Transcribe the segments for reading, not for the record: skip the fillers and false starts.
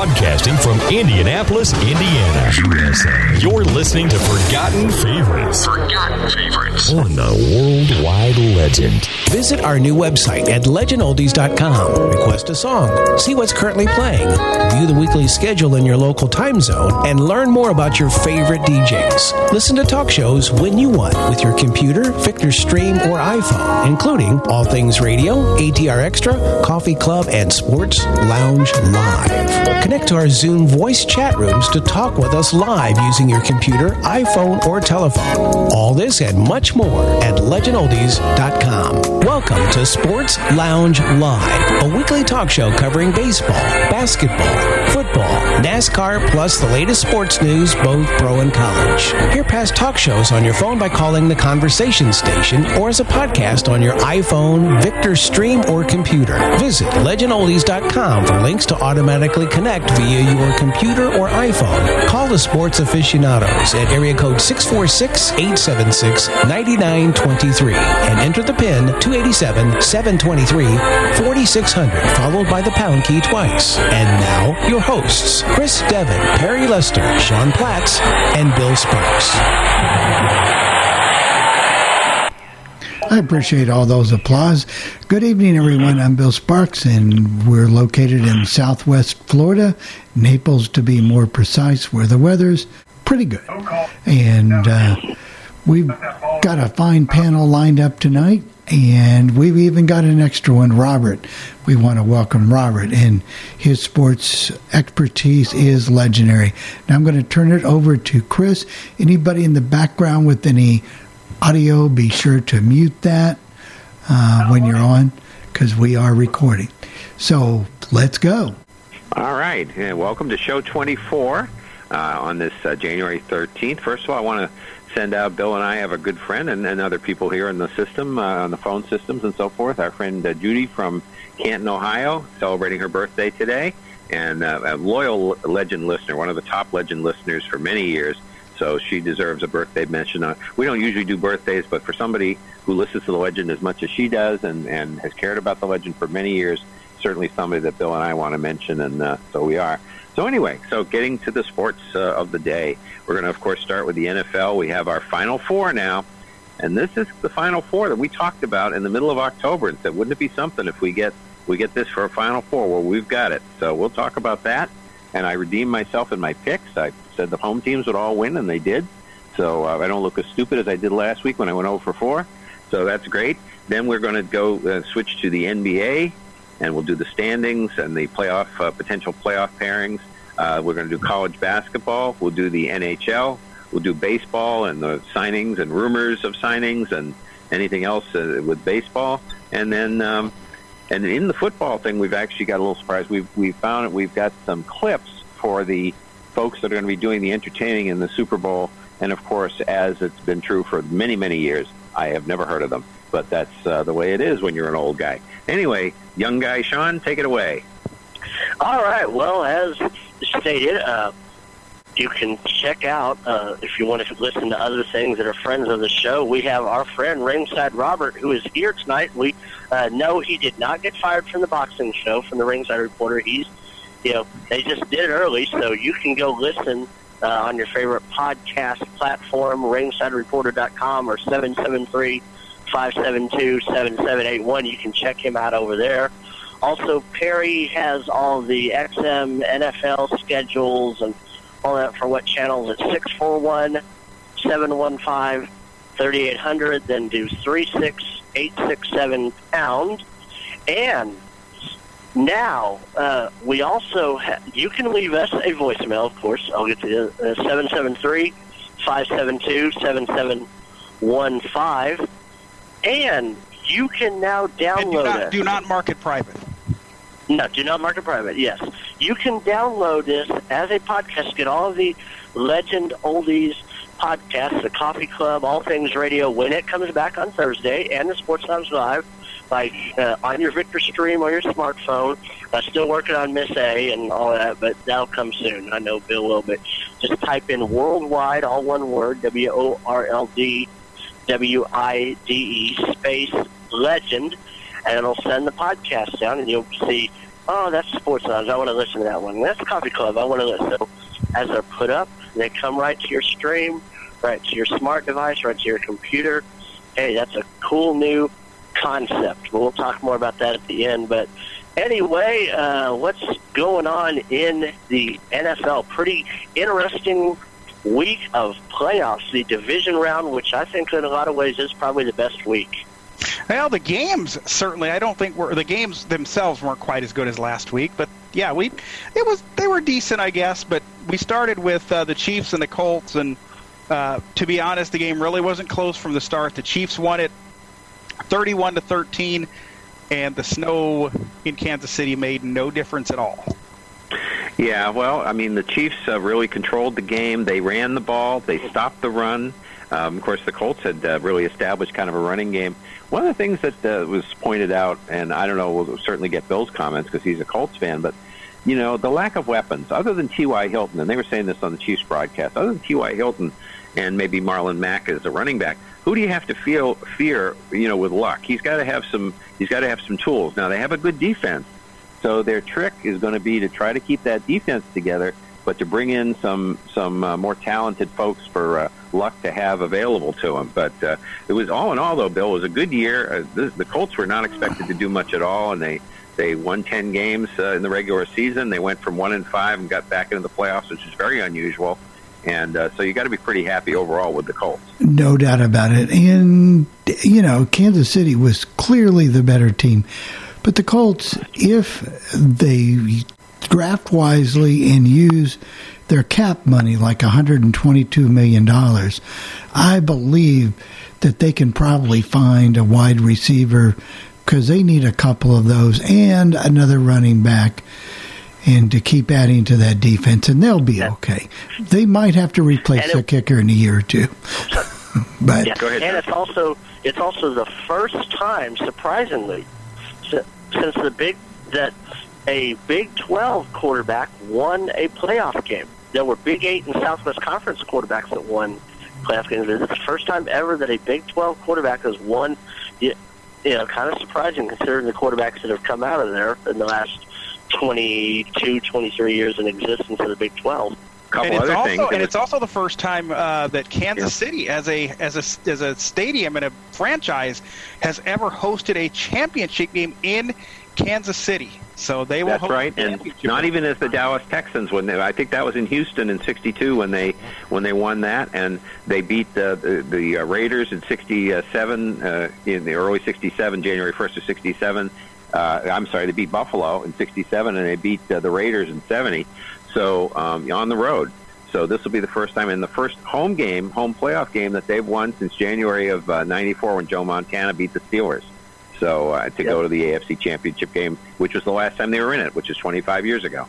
Broadcasting from Indianapolis, Indiana, USA. You're listening to Forgotten Favorites. Forgotten Favorites. On the Worldwide Legend. Visit our new website at legendoldies.com. Request a song. See what's currently playing. View the weekly schedule in your local time zone. And learn more about your favorite DJs. Listen to talk shows when you want with your computer, Victor Stream, or iPhone, including All Things Radio, ATR Extra, Coffee Club, and Sports Lounge Live. Connect to our Zoom voice chat rooms to talk with us live using your computer, iPhone, or telephone. All this and much more at legendoldies.com. Welcome to Sports Lounge Live, a weekly talk show covering baseball, basketball, football, NASCAR, plus the latest sports news, both pro and college. Hear past talk shows on your phone by calling the Conversation Station or as a podcast on your iPhone, Victor Stream, or computer. Visit legendoldies.com for links to automatically connect via your computer or iPhone. Call the sports aficionados at area code 646-876-9923 and enter the PIN 287-723-4600, followed by the pound key twice. And now, your hosts, Chris Devon, Perry Lester, Sean Platts, and Bill Sparks. I appreciate all those applause. Good evening, everyone. I'm Bill Sparks, and we're located in Southwest Florida, Naples to be more precise, where the weather's pretty good. And we've got a fine panel lined up tonight, and we've even got an extra one, Robert. We want to welcome Robert, and his sports expertise is legendary. Now I'm going to turn it over to Chris. Anybody in the background with any audio, be sure to mute that when you're on, because we are recording. So let's go. All right. Yeah, welcome to show 24 on this January 13th. First of all, I want to send out, Bill and I have a good friend and other people here in the system, on the phone systems and so forth. Our friend Judy from Canton, Ohio, celebrating her birthday today, and a loyal Legend listener, one of the top Legend listeners for many years. So she deserves a birthday mention. We don't usually do birthdays, but for somebody who listens to the Legend as much as she does and has cared about the Legend for many years, certainly somebody that Bill and I want to mention, and so we are. So anyway, so getting to the sports of the day, we're going to, of course, start with the NFL. We have our Final Four now, and this is the Final Four that we talked about in the middle of October and said, wouldn't it be something if we get this for a Final Four? Well, we've got it. So we'll talk about that. And I redeemed myself in my picks. I said the home teams would all win, and they did. So I don't look as stupid as I did last week when I went 0 for 4. So that's great. Then we're going to go switch to the NBA, and we'll do the standings and the playoff potential playoff pairings. We're going to do college basketball. We'll do the NHL. We'll do baseball and the signings and rumors of signings and anything else with baseball. And then and in the football thing, we've actually got a little surprise. We've found that we've got some clips for the folks that are going to be doing the entertaining in the Super Bowl. And, of course, as it's been true for many, many years, I have never heard of them. But that's the way it is when you're an old guy. Anyway, young guy Sean, take it away. All right. Well, as stated, you can check out, if you want to listen to other things that are friends of the show, we have our friend Ringside Robert, who is here tonight. We know he did not get fired from the boxing show, from the Ringside Reporter. He's, they just did it early, so you can go listen on your favorite podcast platform, ringsidereporter.com or 773-572-7781. You can check him out over there. Also, Perry has all the XM NFL schedules and all that for what channels at 641-715-3800, then do 36867 pound. And now we also you can leave us a voicemail, of course. I'll get to 773-572-7715. And you can now download it. Do not mark it private. No, do not mark it private, yes. You can download this as a podcast, get all of the Legend Oldies podcasts, the Coffee Club, All Things Radio, when it comes back on Thursday, and the Sports Lounge Live, on your Victor Stream or your smartphone. Still working on Miss A and all that, but that'll come soon. I know Bill will, but just type in Worldwide, all one word, WORLDWIDE, space Legend, and it'll send the podcast down, and you'll see Oh, that's Sports Lounge. I want to listen to that one. That's Coffee Club. I want to listen. So as they're put up, they come right to your stream, right to your smart device, right to your computer. Hey, that's a cool new concept. But we'll talk more about that at the end. But anyway, what's going on in the NFL? Pretty interesting week of playoffs. The division round, which I think in a lot of ways is probably the best week. Well, the games certainly. I don't think the games themselves weren't quite as good as last week, but yeah, they were decent, I guess. But we started with the Chiefs and the Colts, and to be honest, the game really wasn't close from the start. The Chiefs won it 31-13, and the snow in Kansas City made no difference at all. Yeah, well, I mean, the Chiefs really controlled the game. They ran the ball. They stopped the run. Of course, the Colts had really established kind of a running game. One of the things that was pointed out, and I don't know, we'll certainly get Bill's comments because he's a Colts fan, but, you know, the lack of weapons, other than T.Y. Hilton, and they were saying this on the Chiefs broadcast, other than T.Y. Hilton and maybe Marlon Mack as a running back, who do you have to fear, you know, with Luck? He's got to have some tools. Now, they have a good defense, so their trick is going to be to try to keep that defense together, but to bring in some more talented folks for Luck to have available to him. But it was all in all, though, Bill, it was a good year. The Colts were not expected to do much at all, and they won 10 games in the regular season. They went from 1-5 and got back into the playoffs, which is very unusual. And so you got to be pretty happy overall with the Colts. No doubt about it. And, you know, Kansas City was clearly the better team. But the Colts, if they draft wisely and use their cap money, like $122 million, I believe that they can probably find a wide receiver because they need a couple of those and another running back, and to keep adding to that defense, and they'll be okay. They might have to replace their kicker in a year or two. But yeah, go ahead. And it's also the first time, surprisingly, since a Big 12 quarterback won a playoff game. There were Big 8 and Southwest Conference quarterbacks that won playoff games. It's the first time ever that a Big 12 quarterback has won. You know, kind of surprising considering the quarterbacks that have come out of there in the last 22, 23 years in existence of the Big 12. It's also the first time that Kansas City, as a stadium and a franchise, has ever hosted a championship game in Kansas City. So they will. That's right, and not even as the Dallas Texans I think that was in Houston in '62 when they won that, and they beat the Raiders in '67 in the early '67, January 1st of '67. I'm sorry, they beat Buffalo in '67, and they beat the Raiders in '70. So on the road. So this will be the first time in the first home playoff game that they've won since January of '94 when Joe Montana beat the Steelers. So to go to the AFC Championship game, which was the last time they were in it, which is 25 years ago.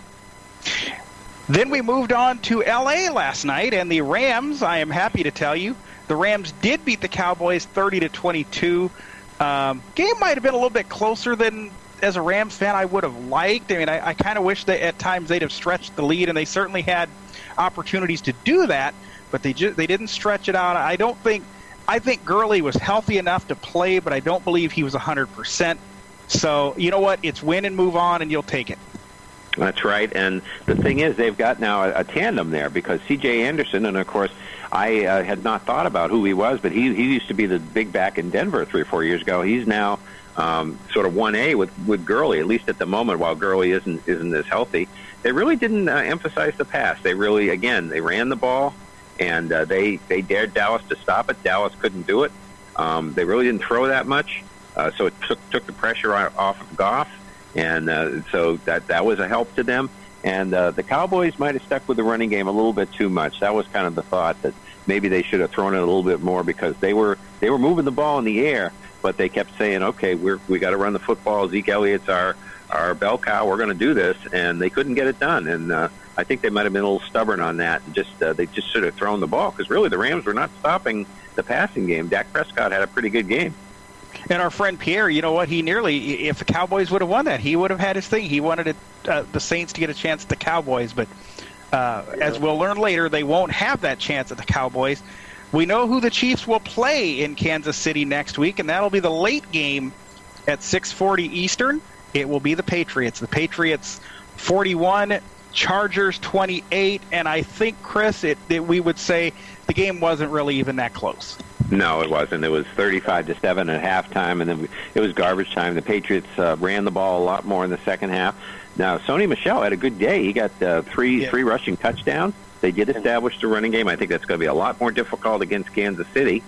Then we moved on to L.A. last night, and the Rams, I am happy to tell you, the Rams did beat the Cowboys 30-22. Game might have been a little bit closer than, as a Rams fan, I would have liked. I mean, I kind of wish that at times they'd have stretched the lead, and they certainly had opportunities to do that, but they didn't stretch it out. I think Gurley was healthy enough to play, but I don't believe he was 100%. So, you know what? It's win and move on, and you'll take it. That's right. And the thing is, they've got now a tandem there because C.J. Anderson, and of course, I had not thought about who he was, but he used to be the big back in Denver 3 or 4 years ago. He's now sort of 1A with Gurley, at least at the moment, while Gurley isn't as healthy. They really didn't emphasize the pass. They really, again, they ran the ball. And they dared Dallas to stop it. Dallas couldn't do it. They really didn't throw that much, so it took the pressure off of Goff, and so that was a help to them. And the Cowboys might have stuck with the running game a little bit too much. That was kind of the thought, that maybe they should have thrown it a little bit more because they were moving the ball in the air, but they kept saying, okay, we got to run the football. Zeke Elliott's our bell cow. We're going to do this, and they couldn't get it done. And I think they might have been a little stubborn on that. They just should have thrown the ball because really the Rams were not stopping the passing game. Dak Prescott had a pretty good game. And our friend Pierre, you know what? If the Cowboys would have won that, he would have had his thing. He wanted the Saints to get a chance at the Cowboys, but as we'll learn later, they won't have that chance at the Cowboys. We know who the Chiefs will play in Kansas City next week, and that'll be the late game at 6:40 Eastern. it will be the Patriots. The Patriots 41, Chargers 28, and I think, Chris, we would say the game wasn't really even that close. No, it wasn't. It was 35-7 at halftime, and then it was garbage time. The Patriots ran the ball a lot more in the second half. Now, Sony Michel had a good day. He got three rushing touchdowns. They did establish the running game. I think that's going to be a lot more difficult against Kansas City.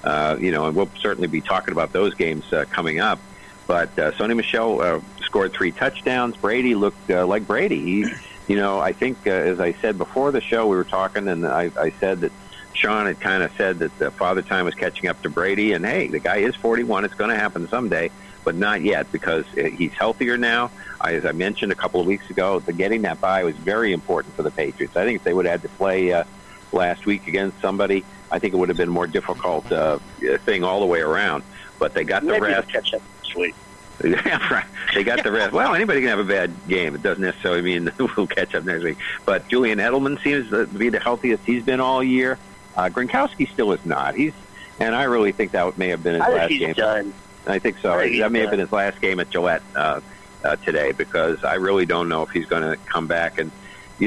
And we'll certainly be talking about those games coming up. But Sony Michel scored 3 touchdowns. Brady looked like Brady. I think, as I said before the show, we were talking, and I said that Sean had kind of said that Father Time was catching up to Brady, and hey, the guy is 41. It's going to happen someday, but not yet because he's healthier now. As I mentioned a couple of weeks ago, getting that bye was very important for the Patriots. I think if they would have had to play last week against somebody, I think it would have been a more difficult thing all the way around. But they got the rest. Catch up this week. Yeah, right. They got the rest. Well, anybody can have a bad game. It doesn't necessarily mean we'll catch up next week. But Julian Edelman seems to be the healthiest he's been all year. Gronkowski still is not. And I really think that may have been his last game. Done. I think so. That may have been his last game at Gillette today because I really don't know if he's going to come back. And,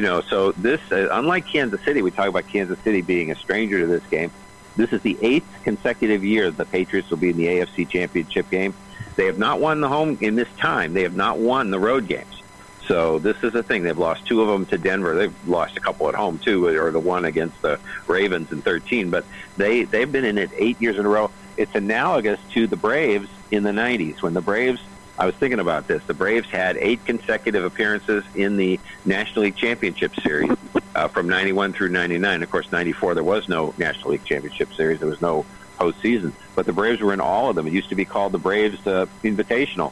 so this, unlike Kansas City, we talk about Kansas City being a stranger to this game. This is the 8th consecutive year the Patriots will be in the AFC Championship game. They have not won the home in this time. They have not won the road games. So this is the thing. They've lost 2 of them to Denver. They've lost a couple at home, too, or the one against the Ravens in 2013. But they've been in it 8 years in a row. It's analogous to the Braves in the 90s. When the Braves, I was thinking about this, the Braves had 8 consecutive appearances in the National League Championship Series from 91 through 99. Of course, 94, there was no National League Championship Series. There was no postseason. But the Braves were in all of them. It used to be called the Braves Invitational.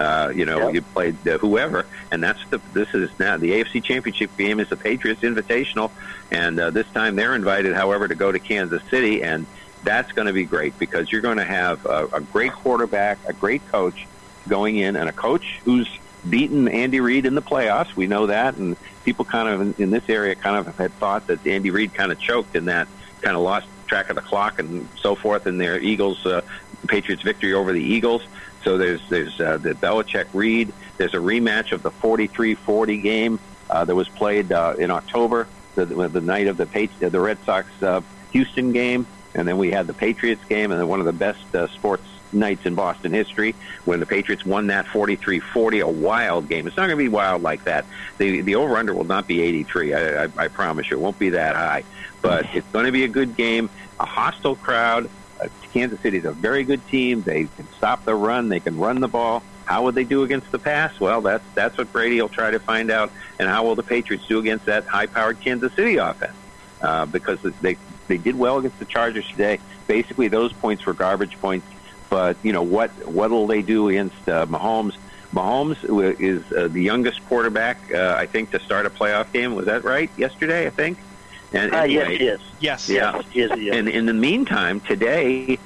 You played whoever, and this is now the AFC Championship game is the Patriots Invitational, and this time they're invited, however, to go to Kansas City, and that's going to be great because you're going to have a great quarterback, a great coach going in, and a coach who's beaten Andy Reid in the playoffs. We know that, and people kind of in this area kind of had thought that Andy Reid kind of choked in that, kind of lost track of the clock and so forth in their Patriots victory over the Eagles. So there's the Belichick-Reid. There's a rematch of the 43-40 game that was played in October, the night of the Red Sox Houston game, and then we had the Patriots game, and then one of the best sports nights in Boston history when the Patriots won that 43-40, a wild game. It's not going to be wild like that. The over-under will not be 83. I promise you. It won't be that high. But it's going to be a good game, a hostile crowd. Kansas City is a very good team. They can stop the run. They can run the ball. How would they do against the pass? Well, that's what Brady will try to find out. And how will the Patriots do against that high-powered Kansas City offense? Because they did well against the Chargers today. Basically, those points were garbage points. But, what will they do against Mahomes? Mahomes is the youngest quarterback, I think, to start a playoff game. Was that right? Yesterday, I think? And yes, he is. Yes. Yeah. Yes. And in the meantime, today,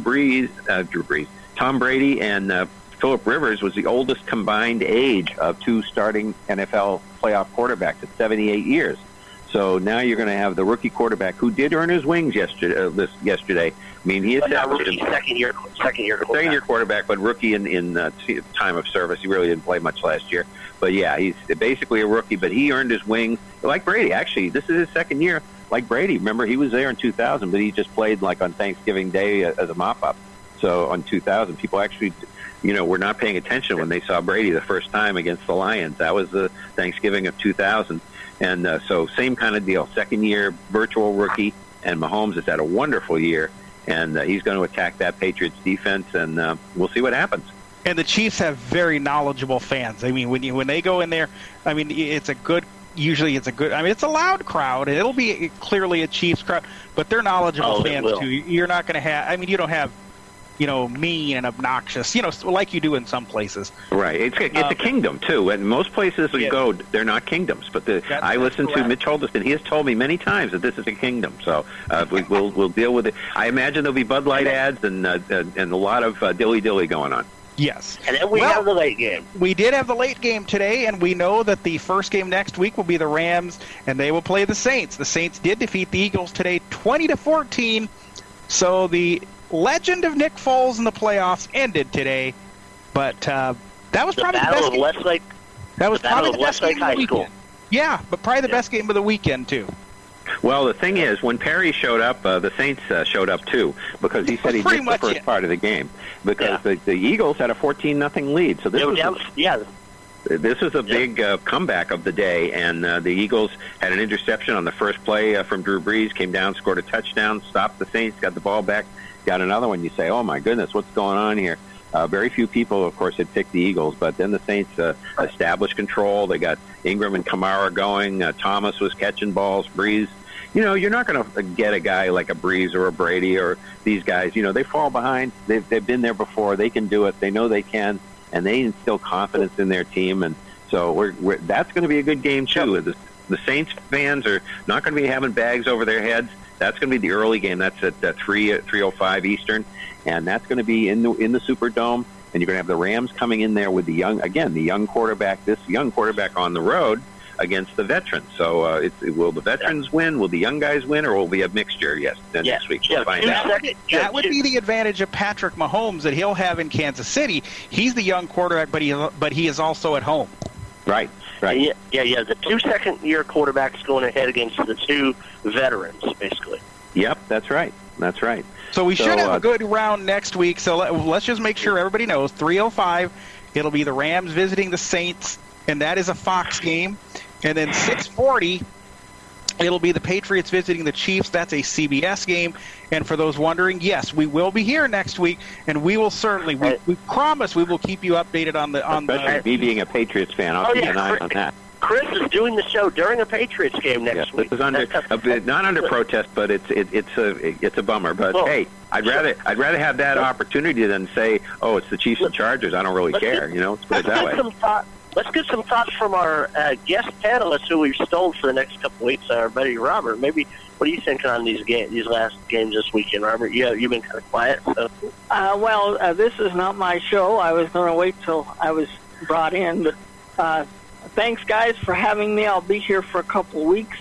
Tom Brady and Phillip Rivers was the oldest combined age of 2 starting NFL playoff quarterbacks at 78 years. So now you're going to have the rookie quarterback who did earn his wings yesterday. I mean, he established him. Second year quarterback, but rookie in time of service. He really didn't play much last year. But yeah, he's basically a rookie, but he earned his wing like Brady. Actually, this is his second year like Brady. Remember, he was there in 2000, but he just played like on Thanksgiving Day as a mop-up. So on 2000, people actually, were not paying attention when they saw Brady the first time against the Lions. That was the Thanksgiving of 2000. And so same kind of deal. Second year, virtual rookie, and Mahomes has had a wonderful year. And he's going to attack that Patriots defense, and we'll see what happens. And the Chiefs have very knowledgeable fans. I mean, when they go in there, I mean, it's a loud crowd, and it'll be clearly a Chiefs crowd, but they're knowledgeable fans too. You're not going to have, you don't have, mean and obnoxious, like you do in some places. Right. It's a kingdom too. And most places you go, they're not kingdoms. But I listen to Mitch Holderson. He has told me many times that this is a kingdom. So we'll deal with it. I imagine there'll be Bud Light ads and a lot of dilly-dilly going on. Yes. And then we have the late game. We did have the late game today, and we know that the first game next week will be the Rams, and they will play the Saints. The Saints did defeat the Eagles today 20-14. So the legend of Nick Foles in the playoffs ended today, but That was probably the Battle best of game. Westlake. That was the Battle probably of the best Westlake game of the High School. weekend. Yeah, but probably the best game of the weekend, too. Well, the thing is, when Perry showed up, the Saints showed up too, because he said he Pretty missed the much first it. part of the game, because the Eagles had a 14-0 lead. So this was a big comeback of the day, and the Eagles had an interception on the first play from Drew Brees, came down, scored a touchdown, stopped the Saints, got the ball back, got another one. You say, oh my goodness, what's going on here? Very few people, of course, had picked the Eagles, but then the Saints established control. They got Ingram and Kamara going. Thomas was catching balls. Brees, you're not going to get a guy like a Brees or a Brady or these guys. They fall behind. They've been there before. They can do it. They know they can, and they instill confidence in their team. And so that's going to be a good game too. The Saints fans are not going to be having bags over their heads. That's going to be the early game. That's at 3:05 Eastern, and that's going to be in the Superdome. And you're going to have the Rams coming in there with the young quarterback. This young quarterback on the road against the veterans. So will the veterans win? Will the young guys win, or will we have mixture? Next week we'll find out. That would be the advantage of Patrick Mahomes that he'll have in Kansas City. He's the young quarterback, but he is also at home. Right. Yeah. The 2 second-year quarterbacks going ahead against the 2 veterans, basically. Yep, that's right. So we should have a good round next week. So let's just make sure everybody knows. 3:05, it'll be the Rams visiting the Saints, and that is a Fox game. And then 6:40, it'll be the Patriots visiting the Chiefs. That's a CBS game. And for those wondering, yes, we will be here next week, and we will certainly, we promise we will keep you updated on the. Especially me being a Patriots fan, I'll keep an eye on that. Chris is doing the show during a Patriots game next week. This is not under protest, but it's a bummer. But hey, I'd rather have that opportunity than say, oh, it's the Chiefs and Chargers. I don't really care. Let's put it that way. Let's get some thoughts from our guest panelists who we've stole for the next couple of weeks. Our buddy Robert. Maybe what are you thinking on these last games this weekend, Robert? You've been kind of quiet. So. This is not my show. I was going to wait till I was brought in, but. Thanks, guys, for having me. I'll be here for a couple of weeks.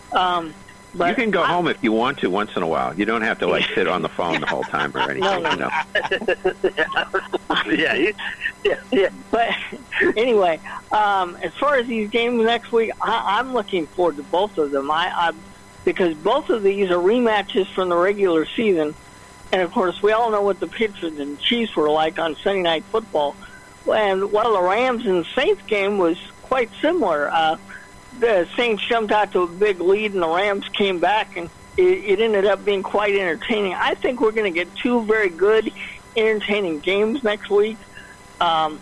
But you can go home if you want to once in a while. You don't have to sit on the phone the whole time or anything. No. Yeah. But anyway, as far as these games next week, I'm looking forward to both of them. Because both of these are rematches from the regular season, and of course we all know what the Patriots and Chiefs were like on Sunday Night Football. And the Rams and Saints game was quite similar. The Saints jumped out to a big lead, and the Rams came back, and it ended up being quite entertaining. I think we're going to get 2 very good, entertaining games next week. I'm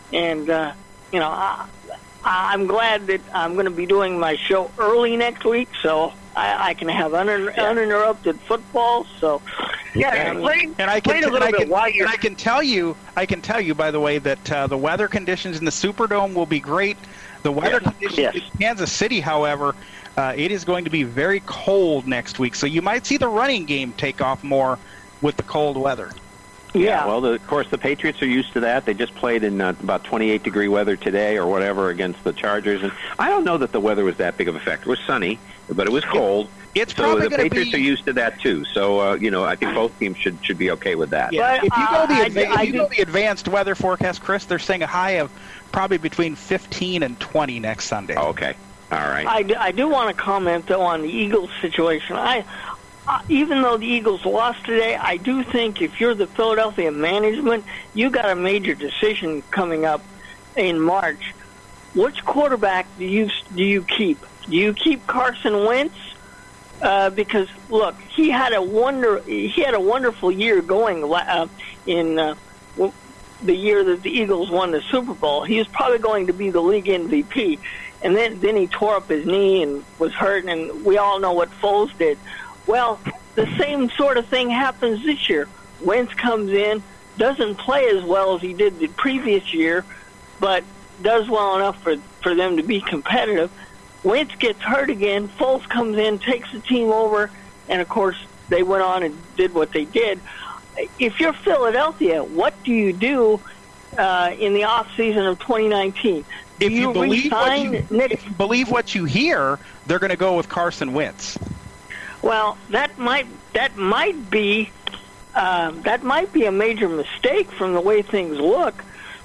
glad that I'm going to be doing my show early next week, so I can have uninterrupted football. So I can tell you, by the way, that the weather conditions in the Superdome will be great. The weather conditions in Kansas City, however, it is going to be very cold next week. So you might see the running game take off more with the cold weather. Yeah. Well, of course, the Patriots are used to that. They just played in about 28-degree weather today or whatever against the Chargers. And I don't know that the weather was that big of a factor. It was sunny, but it was cold. It's so probably the Patriots are used to that, too. So, I think both teams should be okay with that. Yeah. If you go the advanced weather forecast, Chris, they're saying a high of probably between 15 and 20 next Sunday. Okay. All right. I do want to comment, though, on the Eagles situation. Even though the Eagles lost today, I do think if you're the Philadelphia management, you got a major decision coming up in March. Which quarterback do you keep? Do you keep Carson Wentz? Because look, he had a wonderful year going in the year that the Eagles won the Super Bowl. He was probably going to be the league MVP, and then he tore up his knee and was hurt, and we all know what Foles did. Well, the same sort of thing happens this year. Wentz comes in, doesn't play as well as he did the previous year, but does well enough for them to be competitive. Wentz gets hurt again. Foles comes in, takes the team over, and, of course, they went on and did what they did. If you're Philadelphia, what do you do in the offseason of 2019? If you believe what you hear, they're going to go with Carson Wentz. Well, that might be a major mistake from the way things look,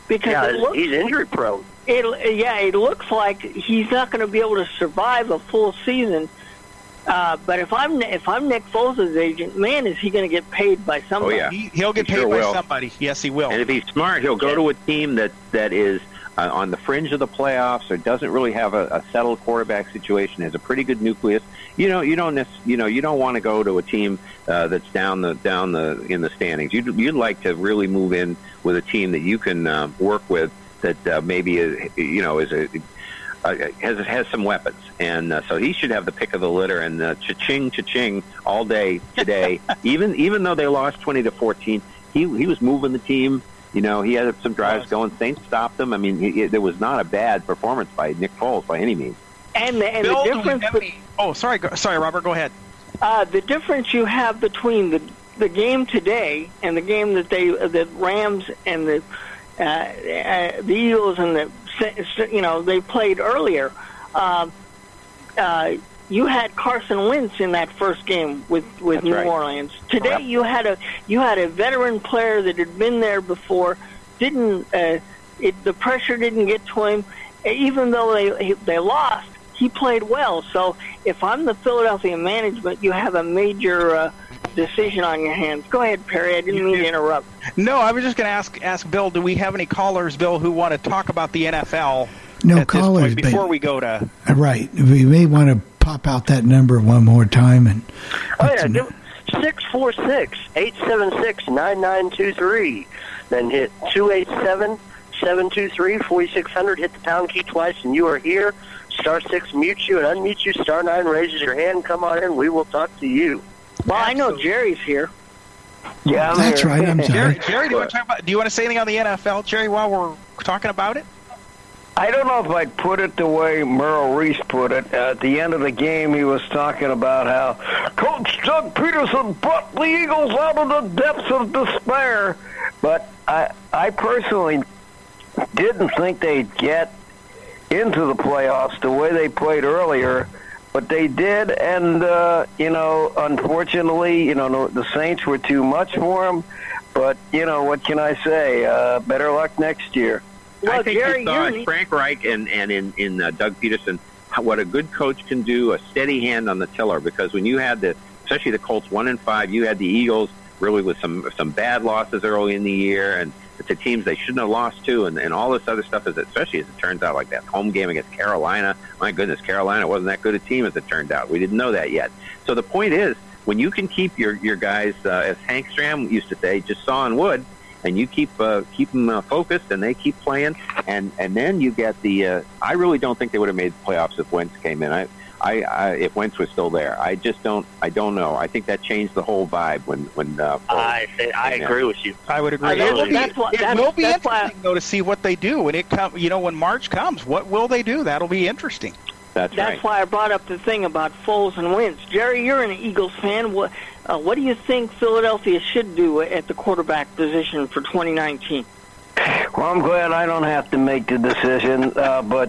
because he's injury prone. It looks like he's not going to be able to survive a full season. But if I'm Nick Foles' agent, man, is he going to get paid by somebody? Oh, yeah. He'll get paid by somebody. Yes, he will. And if he's smart, he'll go to a team that is on the fringe of the playoffs or doesn't really have a settled quarterback situation, has a pretty good nucleus. You don't want to go to a team that's down in the standings. You'd like to really move in with a team that you can work with that maybe has some weapons, and so he should have the pick of the litter and cha-ching all day today. even though they lost 20-14, he was moving the team. He had some drives going. Saints stopped them. I mean, there was not a bad performance by Nick Foles by any means. And the difference. Sorry, Robert. Go ahead. The difference you have between the game today and the game that the Rams and the Eagles and they played earlier. You had Carson Wentz in that first game with New Orleans. Today you had a veteran player that had been there before. The pressure didn't get to him, even though they lost. He played well. So if I'm the Philadelphia management, you have a major decision on your hands. Go ahead, Perry. I didn't mean to interrupt. No, I was just going to ask Bill, do we have any callers, Bill, who want to talk about the NFL at callers, this point before we go to... Right. We may want to pop out that number one more time. And 646-876-9923. Then hit 287-723-4600. Hit the pound key twice, and you are here. *6 mutes you and unmutes you. *9 raises your hand. Come on in. We will talk to you. Well, I know Jerry's here. Yeah, that's here. Right. I'm sorry. Jerry, do you want to say anything on the NFL, Jerry, while we're talking about it? I don't know if I'd put it the way Merrill Reese put it. At the end of the game, he was talking about how Coach Doug Peterson brought the Eagles out of the depths of despair. But I personally didn't think they'd get into the playoffs the way they played earlier. But they did, and, unfortunately, the Saints were too much for them. But, what can I say? Better luck next year. Well, I think Jerry, you saw Frank Reich and in Doug Peterson what a good coach can do, a steady hand on the tiller. Because when you had especially the Colts 1-5, you had the Eagles really with some bad losses early in the year, and to teams they shouldn't have lost to, and all this other stuff, especially as it turns out, like that home game against Carolina. My goodness, Carolina wasn't that good a team as it turned out. We didn't know that yet. So the point is, when you can keep your guys, as Hank Stram used to say, just sawing wood, and you keep them focused, and they keep playing, and then you get the. I really don't think they would have made the playoffs if Wentz came in. If Wentz was still there, I don't know. I think that changed the whole vibe when. I agree with you. I would agree. It will be interesting though to see what they do when when March comes. What will they do? That'll be interesting. That's right. Why I brought up the thing about Foles and Wentz. Jerry, you're an Eagles fan. What do you think Philadelphia should do at the quarterback position for 2019? Well, I'm glad I don't have to make the decision, but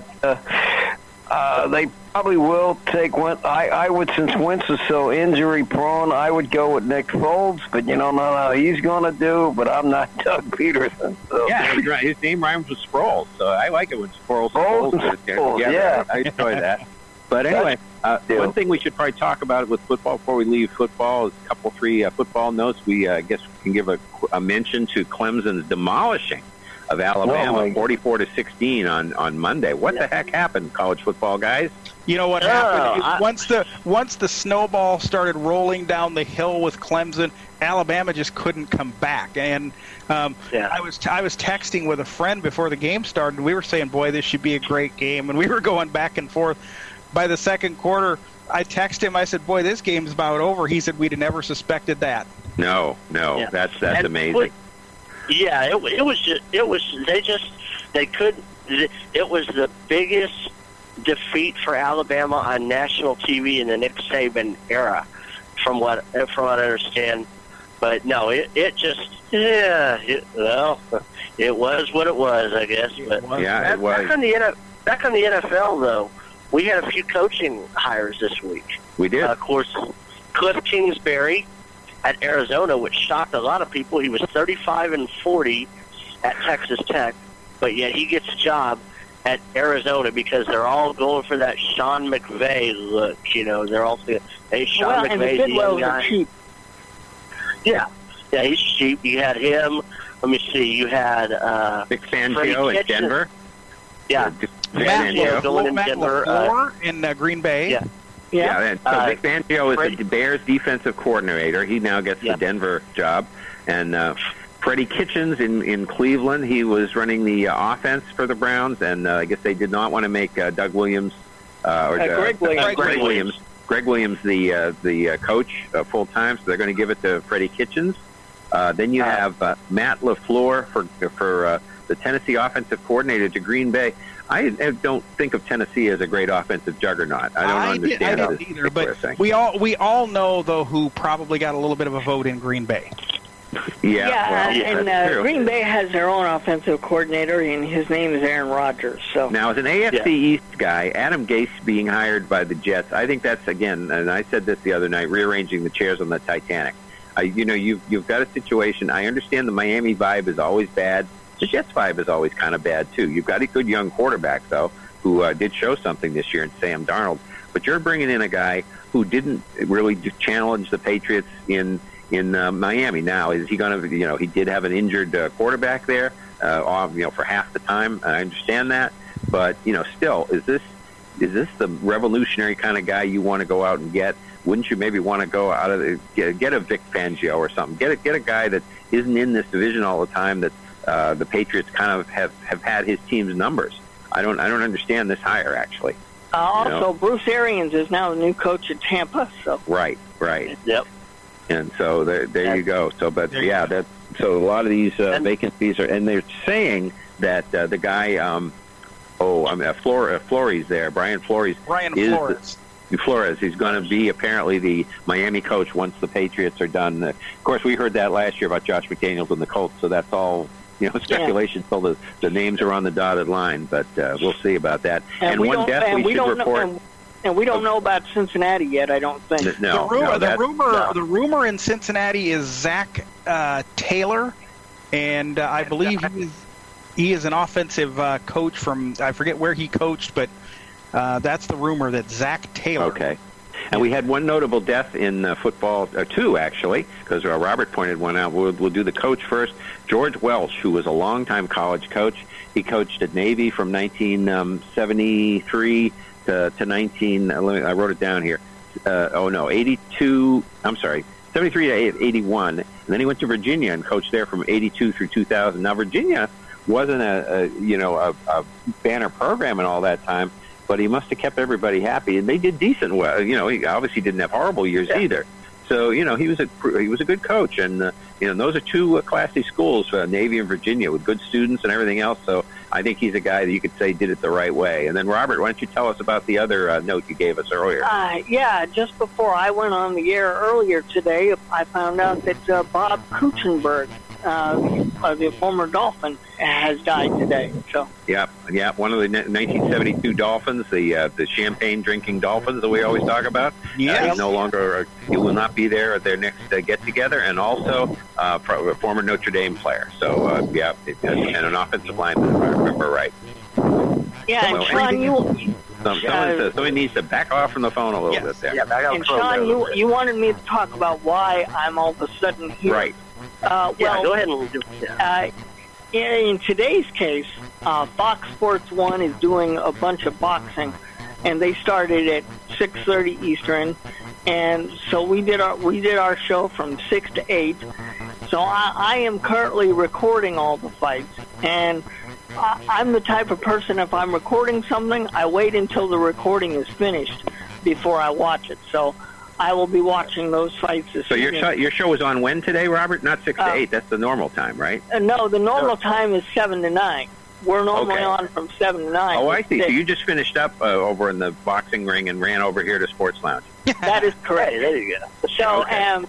they probably will take Wentz. I would, since Wentz is so injury-prone, I would go with Nick Foles, but not how he's going to do, but I'm not Doug Peterson. So. Yeah, his name rhymes with Sproles, so I like it when Sproles Sproles, yeah. I enjoy that. But anyway, one thing we should probably talk about with football before we leave football is a couple, three football notes. We guess we can give a mention to Clemson's demolishing of Alabama, 44-16 on Monday. What the heck happened, college football guys? You know what happened? Once the snowball started rolling down the hill with Clemson, Alabama just couldn't come back. And I was texting with a friend before the game started. We were saying, "Boy, this should be a great game," and we were going back and forth. By the second quarter, I texted him. I said, "Boy, this game's about over." He said, "We'd have never suspected that." No, that's amazing. Yeah, it was the biggest defeat for Alabama on national TV in the Nick Saban era, from what I understand. But no, it was what it was, I guess. But it was. Back on the NFL though, we had a few coaching hires this week. We did. Of course, Cliff Kingsbury at Arizona, which shocked a lot of people. He was 35-40 at Texas Tech. but yet he gets a job at Arizona because they're all going for that Sean McVay look. They're all saying, hey, Sean McVay's the young guy. Cheap. Yeah, he's cheap. You had him. Let me see. You had Vic Fangio in Denver. Yeah. Matt Denver, LaFleur in Green Bay. Yeah. Yeah, and so Vic Fangio is the Bears defensive coordinator. He now gets the Denver job. And Freddie Kitchens in Cleveland, he was running the offense for the Browns, and I guess they did not want to make Greg Williams the coach full time, so they're going to give it to Freddie Kitchens. Then you have Matt LaFleur for the Tennessee offensive coordinator to Green Bay. I don't think of Tennessee as a great offensive juggernaut. I understand I didn't either, but we all know though who probably got a little bit of a vote in Green Bay. Green Bay has their own offensive coordinator, and his name is Aaron Rodgers. So now, as an AFC East guy, Adam Gase being hired by the Jets, I think that's, again, and I said this the other night, rearranging the chairs on the Titanic. You've got a situation. I understand the Miami vibe is always bad. The Jets vibe is always kind of bad too. You've got a good young quarterback though, who did show something this year in Sam Darnold. But you're bringing in a guy who didn't really challenge the Patriots in Miami. Now, is he going to? He did have an injured quarterback there, for half the time. I understand that, but still, is this the revolutionary kind of guy you want to go out and get? Wouldn't you maybe want to go out of get a Vic Fangio or something? Get a guy that isn't in this division all the time. That the Patriots kind of have had his team's numbers. I don't understand this hire actually. Also, Bruce Arians is now the new coach at Tampa. So right. Yep. And so there you go. So, but so a lot of these vacancies are, and they're saying that the guy, Flores there, Brian Flores, Flores. He's going to be apparently the Miami coach once the Patriots are done. Of course, we heard that last year about Josh McDaniels and the Colts. So that's all speculation until the names are on the dotted line. But we'll see about that. And we don't know about Cincinnati yet, I don't think. The rumor in Cincinnati is Zach Taylor, and I believe he is an offensive coach from, I forget where he coached, but that's the rumor, that Zach Taylor. Okay. And we had one notable death in football, two actually, because Robert pointed one out. We'll do the coach first. George Welsh, who was a longtime college coach. He coached at Navy from 1973 to 19. I wrote it down here. 82. I'm sorry, 73 to 81, and then he went to Virginia and coached there from 82 through 2000. Now Virginia wasn't a banner program and all that time, but he must have kept everybody happy, and they did decent. Well, he obviously didn't have horrible years either. So he was a good coach, and those are two classy schools, Navy and Virginia, with good students and everything else. So I think he's a guy that you could say did it the right way. And then Robert, why don't you tell us about the other note you gave us earlier? Just before I went on the air earlier today, I found out that Bob Kuechenberg, the former Dolphin, has died today. So yeah, one of the 1972 Dolphins, the champagne drinking Dolphins that we always talk about. He's no longer. He will not be there at their next get together, and also a former Notre Dame player. So and an offensive lineman, if I remember right. Yeah, and Sean, somebody needs to back off from the phone a little bit there. Yeah, back off. And Sean, you wanted me to talk about why I'm all of a sudden here. Right. Go ahead and do it. In today's case, Fox Sports 1 is doing a bunch of boxing, and they started at 6:30 Eastern, and so we did our show from 6 to 8. So I am currently recording all the fights, and I'm the type of person, if I'm recording something, I wait until the recording is finished before I watch it. So I will be watching those fights this evening. So your show is on when today, Robert? Not 6 to 8. That's the normal time, right? No, the normal time is 7 to 9. We're normally on from 7 to 9. Oh, I see. So you just finished up over in the boxing ring and ran over here to Sports Lounge. That is correct. Hey, there you go. So,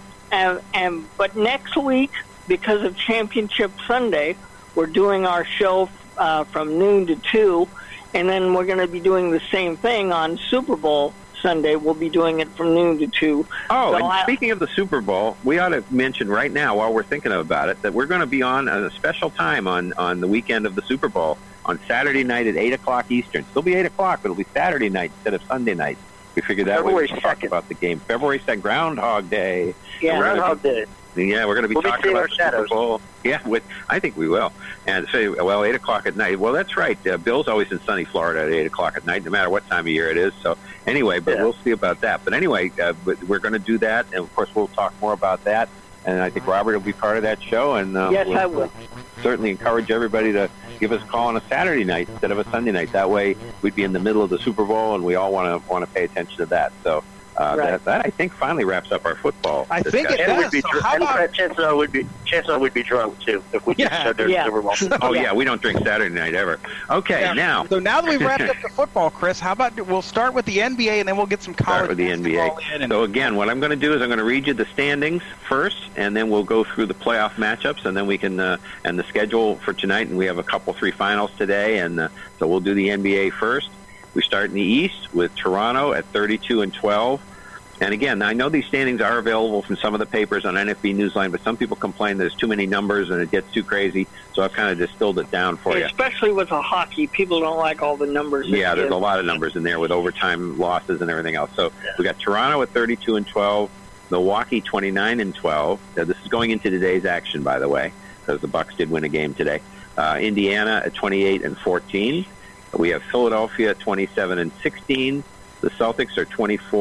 but next week, because of Championship Sunday, we're doing our show from noon to 2, and then we're going to be doing the same thing on Super Bowl Sunday. We'll be doing it from noon to 2. Oh, so and speaking of the Super Bowl, we ought to mention right now, while we're thinking about it, that we're going to be on a special time on the weekend of the Super Bowl on Saturday night at 8 o'clock Eastern. Still be 8 o'clock, but it'll be Saturday night instead of Sunday night. We figured that way we can talk about the game. February 2nd, Groundhog Day. Yeah, Groundhog Day. Yeah, we're going to be talking about the Super Bowl. Yeah, I think we will. And say, 8 o'clock at night. Well, that's right. Bill's always in sunny Florida at 8 o'clock at night, no matter what time of year it is. So anyway, but we'll see about that. But anyway, we're going to do that, and of course we'll talk more about that. And I think Robert will be part of that show. And yes, I will. Certainly encourage everybody to give us a call on a Saturday night instead of a Sunday night. That way, we'd be in the middle of the Super Bowl, and we all want to pay attention to that. So. Right. That I think finally wraps up our football. I think it does. Chances are we'd be drunk too if we just showed their Super Bowl. Oh yeah, we don't drink Saturday night ever. Okay, now. So now that we've wrapped up the football, Chris, how about we'll start with the NBA and then we'll get some college. Start with the NBA. So again, what I'm going to do is I'm going to read you the standings first, and then we'll go through the playoff matchups, and then we can and the schedule for tonight. And we have 3 finals today, and so we'll do the NBA first. We start in the East with Toronto at 32-12. And again, I know these standings are available from some of the papers on NFB Newsline, but some people complain there's too many numbers and it gets too crazy. So I've kind of distilled it down for you. Especially with the hockey, people don't like all the numbers. Yeah, there's a lot of numbers in there with overtime losses and everything else. So we got Toronto at 32-12, Milwaukee 29-12. This is going into today's action, by the way, because the Bucks did win a game today. Indiana at 28-14. We have Philadelphia at 27-16. The Celtics are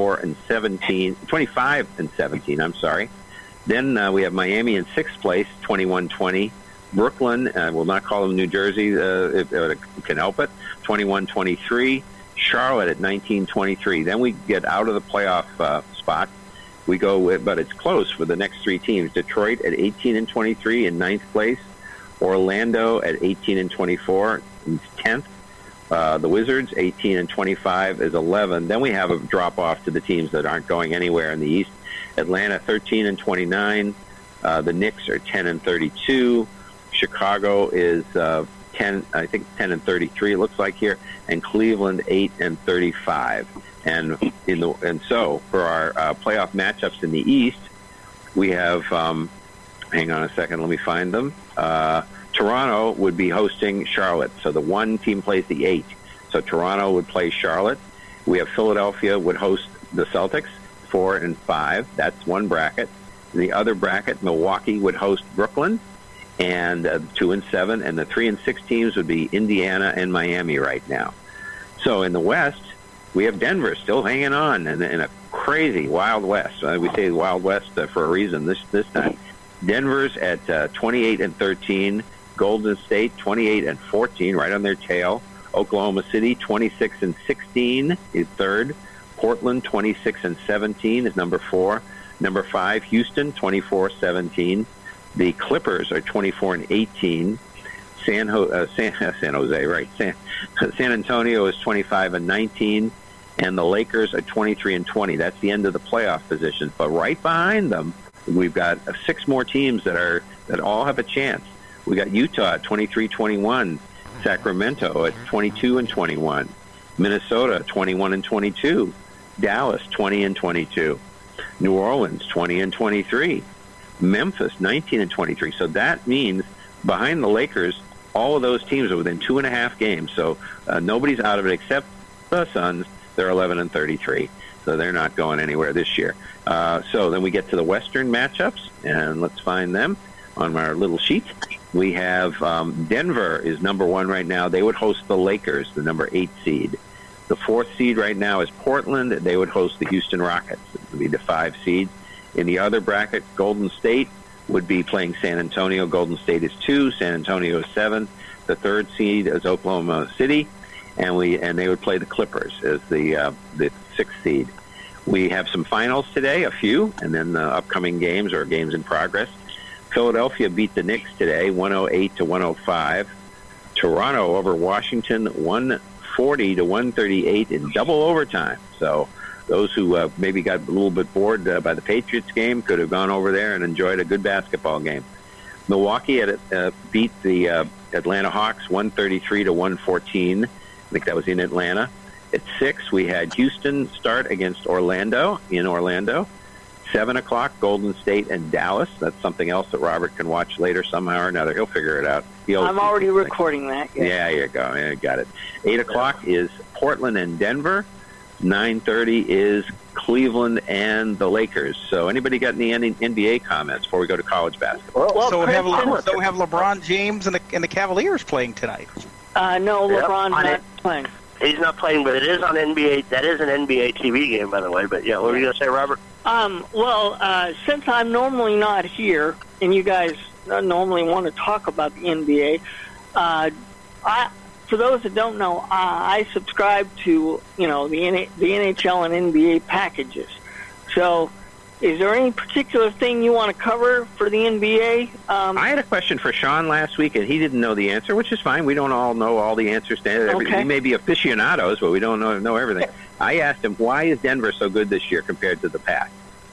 25-17. I'm sorry. Then we have Miami in 6th place, 21-20. Brooklyn, we'll not call them New Jersey if it can help it, 21-23. Charlotte at 19-23. Then we get out of the playoff spot. We go, but it's close for the next 3 teams. Detroit at 18-23 in 9th place. Orlando at 18-24 in 10th. The Wizards, 18-25 is 11. Then we have a drop-off to the teams that aren't going anywhere in the East. Atlanta, 13-29. The Knicks are 10-32. Chicago is 10-33, it looks like here. And Cleveland, 8-35. And so for our playoff matchups in the East, we have, hang on a second, let me find them. Toronto would be hosting Charlotte. So the 1 team plays the 8. So Toronto would play Charlotte. We have Philadelphia would host the Celtics, 4 and 5. That's one bracket. In the other bracket, Milwaukee would host Brooklyn, and 2 and 7. And the 3 and 6 teams would be Indiana and Miami right now. So in the West, we have Denver still hanging on in a crazy Wild West. We say Wild West for a reason this time. Denver's at 28-13. Golden State, 28-14, right on their tail. Oklahoma City, 26-16 is 3rd. Portland, 26-17 is number 4. Number 5, Houston, 24-17. The Clippers are 24-18. San Jose, right? San Antonio is 25-19, and the Lakers are 23-20. That's the end of the playoff positions. But right behind them, we've got 6 more teams that all have a chance. We got Utah at 23-21, Sacramento at 22-21, Minnesota 21-22, Dallas 20-22, New Orleans 20-23, Memphis 19-23. So that means behind the Lakers, all of those teams are within 2.5 games. So nobody's out of it except the Suns. They're 11-33. So they're not going anywhere this year. So then we get to the Western matchups, and let's find them on our little sheet. We have Denver is number 1 right now. They would host the Lakers, the number 8 seed. The 4th seed right now is Portland. They would host the Houston Rockets. It would be the 5 seed. In the other bracket, Golden State would be playing San Antonio. Golden State is 2. San Antonio is 7. The 3rd seed is Oklahoma City, and they would play the Clippers as the 6th seed. We have some finals today, a few, and then the upcoming games or games in progress. Philadelphia beat the Knicks today, 108-105. Toronto over Washington, 140-138 in double overtime. So those who maybe got a little bit bored by the Patriots game could have gone over there and enjoyed a good basketball game. Milwaukee beat the Atlanta Hawks, 133-114. I think that was in Atlanta. At 6, we had Houston start against Orlando in Orlando. 7 o'clock, Golden State and Dallas. That's something else that Robert can watch later somehow or another. He'll figure it out. I'm already recording that. Yeah, there you go. Yeah, got it. 8 o'clock is Portland and Denver. 9:30 is Cleveland and the Lakers. So anybody got any NBA comments before we go to college basketball? Well, so we have LeBron James and the Cavaliers playing tonight. No, LeBron's not playing. He's not playing, but it is on NBA. That is an NBA TV game, by the way. But yeah, what were you going to say, Robert? Since I'm normally not here, and you guys normally want to talk about the NBA, for those that don't know, I subscribe to the NHL and NBA packages. So, is there any particular thing you want to cover for the NBA? I had a question for Sean last week, and he didn't know the answer, which is fine. We don't all know all the answers to everything. Okay. We may be aficionados, but we don't know everything. I asked him, why is Denver so good this year compared to the past?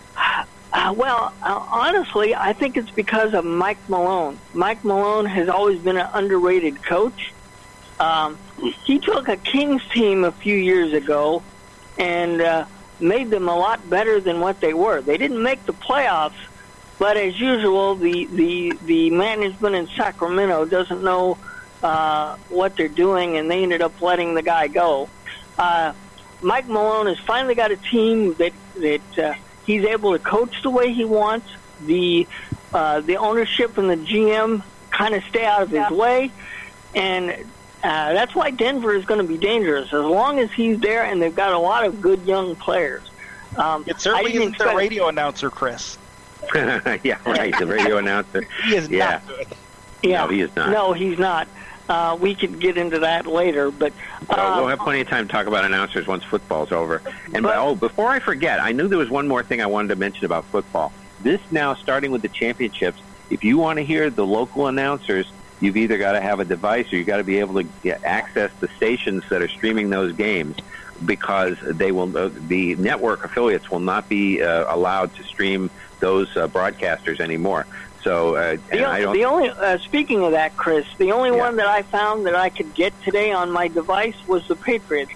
Honestly, I think it's because of Mike Malone. Mike Malone has always been an underrated coach. He took a Kings team a few years ago and made them a lot better than what they were. They didn't make the playoffs, but as usual, the management in Sacramento doesn't know what they're doing, and they ended up letting the guy go. Mike Malone has finally got a team that he's able to coach the way he wants. The ownership and the GM kind of stay out of his way, and that's why Denver is going to be dangerous as long as he's there, and they've got a lot of good young players. It certainly isn't the radio announcer, Chris. Yeah, right, the radio announcer. He is not good. Yeah, no, he is not. No, he's not. We could get into that later, but we'll have plenty of time to talk about announcers once football's over. And before I forget, I knew there was one more thing I wanted to mention about football. This now, starting with the championships, if you want to hear the local announcers, you've either got to have a device or you've got to be able to access the stations that are streaming those games, because they will the network affiliates will not be allowed to stream those broadcasters anymore. So speaking of that, Chris, the only one that I found that I could get today on my device was the Patriots.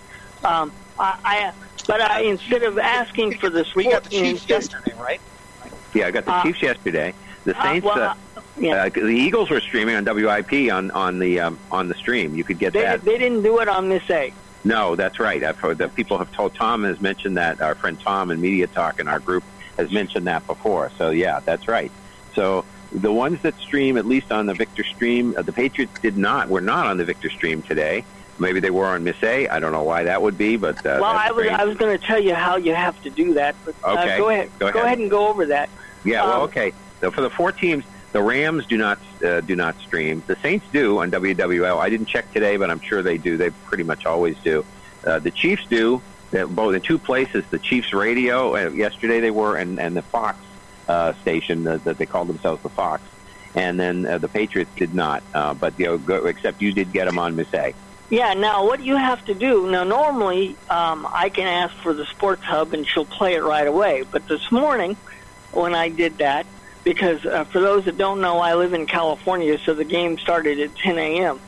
Instead of asking for the sport, we got the Chiefs yesterday, right? Yeah, I got the Chiefs yesterday. The Saints, the Eagles were streaming on WIP on the stream. You could get that. They didn't do it on Miss A. No, that's right. I've heard that people have told. Tom has mentioned that. Our friend Tom in Media Talk in our group has mentioned that before. So yeah, that's right. So the ones that stream, at least on the Victor Stream, the Patriots were not on the Victor Stream today. Maybe they were on Miss A. I don't know why that would be, but I was going to tell you how you have to do that. But okay. Go ahead and go over that. Yeah. Okay. So for the 4 teams, the Rams do not stream. The Saints do on WWL. I didn't check today, but I'm sure they do. They pretty much always do. The Chiefs do. Both in 2 places. The Chiefs radio yesterday they were, and the Fox station that they called themselves the Fox, and then the Patriots did not. But except you did get them on Miss A. Yeah. Now what you have to do now. Normally, I can ask for the Sports Hub and she'll play it right away. But this morning, when I did that, because for those that don't know, I live in California, so the game started at 10 a.m.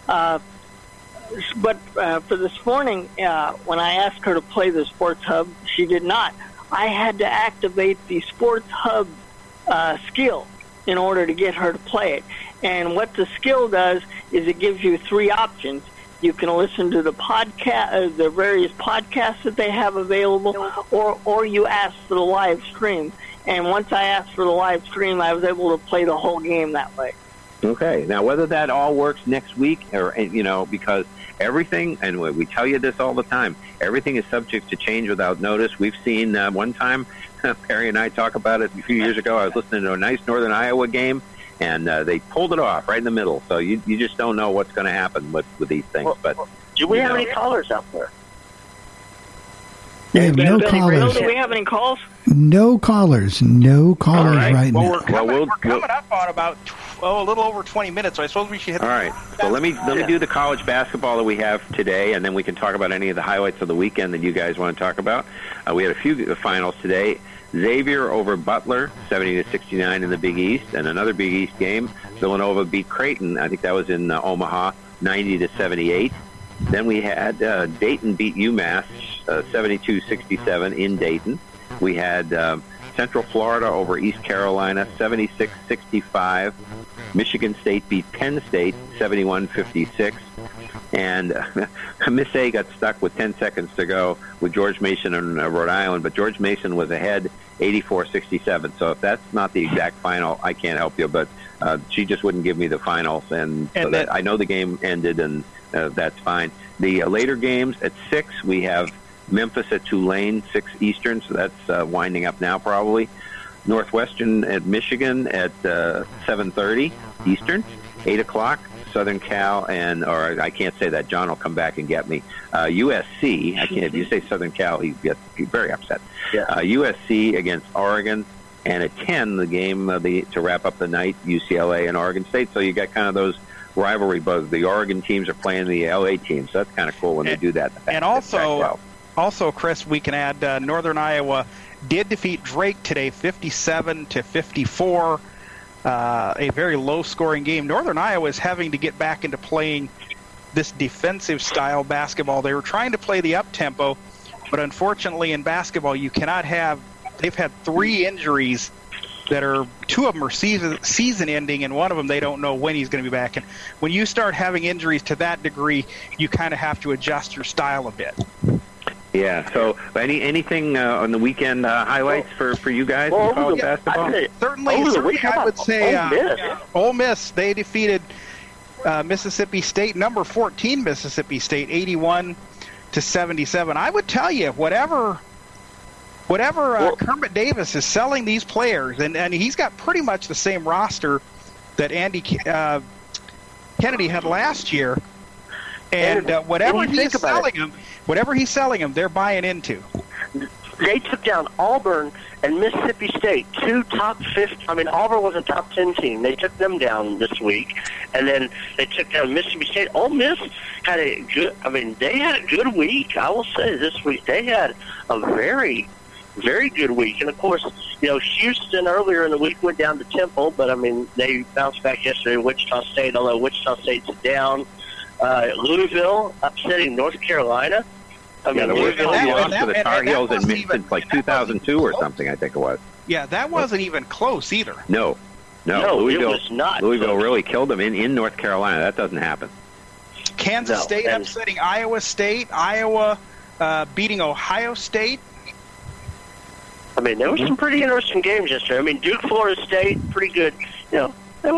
But for this morning, when I asked her to play the Sports Hub, she did not. I had to activate the Sports Hub skill in order to get her to play it. And what the skill does is it gives you 3 options. You can listen to the podcast, the various podcasts that they have available, or you ask for the live stream. And once I asked for the live stream, I was able to play the whole game that way. Okay. Now, whether that all works next week, or because everything, and we tell you this all the time, everything is subject to change without notice. We've seen one time, Perry and I talk about it a few years ago. I was listening to a nice Northern Iowa game, and they pulled it off right in the middle. So you just don't know what's going to happen with these things. But do we have any callers out there? We have no callers. Do we have any calls? No callers. No callers right now. We're coming up on about a little over 20 minutes, so I suppose we should hit. All right. So let me do the college basketball that we have today, and then we can talk about any of the highlights of the weekend that you guys want to talk about. We had a few finals today. Xavier over Butler, 70-69 in the Big East, and another Big East game. Villanova beat Creighton. I think that was in Omaha, 90-78. Then we had Dayton beat UMass 72-67 in Dayton. We had Central Florida over East Carolina 76-65. Michigan State beat Penn State 71-56. And Miss A got stuck with 10 seconds to go with George Mason in Rhode Island, but George Mason was ahead 84-67. So if that's not the exact final, I can't help you. But she just wouldn't give me the finals, and so that I know the game ended, and that's fine. The later games at 6, we have Memphis at Tulane, 6 Eastern, so that's winding up now probably. Northwestern at Michigan at 7:30 Eastern, 8 o'clock. Southern Cal or I can't say that. John will come back and get me. USC. I can't. If you say Southern Cal, he gets very upset. Yeah. USC against Oregon, and at 10 the game to wrap up the night, UCLA and Oregon State. So you got kind of those rivalry buzz. The Oregon teams are playing the LA teams. So that's kind of cool when they do that. And also, Chris, we can add Northern Iowa did defeat Drake today, 57-54. A very low-scoring game. Northern Iowa is having to get back into playing this defensive-style basketball. They were trying to play the up-tempo, but unfortunately in basketball you cannot have – they've had 3 injuries that are – 2 of them are season-ending, and one of them they don't know when he's going to be back. And when you start having injuries to that degree, you kind of have to adjust your style a bit. Yeah. So, anything on the weekend highlights for you guys in college basketball? Certainly, I would say Ole Miss. They defeated Mississippi State, number 14 Mississippi State, 81-77. I would tell you, whatever Kermit Davis is selling these players, and he's got pretty much the same roster that Andy Kennedy had last year, and whatever he's selling them, they're buying into. They took down Auburn and Mississippi State, 2 top 50. I mean, Auburn was a top 10 team. They took them down this week, and then they took down Mississippi State. Ole Miss had a good. I mean, they had a good week. I will say this week they had a very, very good week. And of course, Houston earlier in the week went down to Temple, but I mean they bounced back yesterday. Wichita State, although Wichita State's down. Louisville upsetting North Carolina. I mean, Louisville lost to the Tar Heels since like 2002 or something, I think it was. Yeah, that wasn't even close either. No, Louisville, it was not. Louisville really killed them in North Carolina. That doesn't happen. Kansas State upsetting Iowa State. Iowa beating Ohio State. I mean, there were some pretty interesting games yesterday. I mean, Duke, Florida State, pretty good. Duke